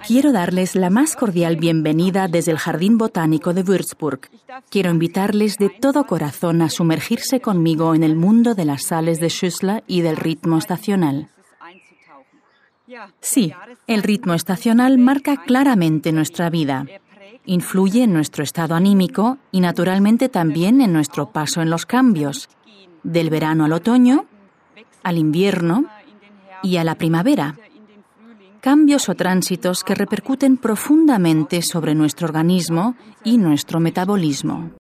Quiero darles la más cordial bienvenida desde el Jardín Botánico de Würzburg. Quiero invitarles de todo corazón a sumergirse conmigo en el mundo de las sales de Schüssler y del ritmo estacional. Sí, el ritmo estacional marca claramente nuestra vida. Influye en nuestro estado anímico y naturalmente también en nuestro paso en los cambios, del verano al otoño, al invierno y a la primavera. Cambios o tránsitos que repercuten profundamente sobre nuestro organismo y nuestro metabolismo.